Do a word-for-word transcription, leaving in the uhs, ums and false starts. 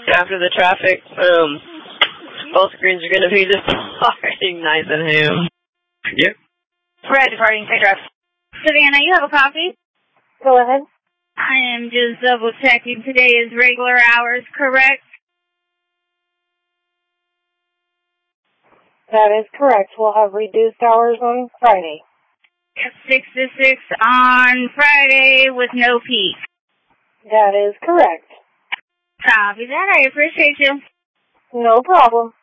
After the traffic, um, both screens are going to be departing nice and ham. Yep. Red departing, take drive. Savannah, you have a copy? Go ahead. I am just double checking. Today is regular hours, correct? That is correct. We'll have reduced hours on Friday. Six to six on Friday with no peak. That is correct. Copy that. I appreciate you. No problem.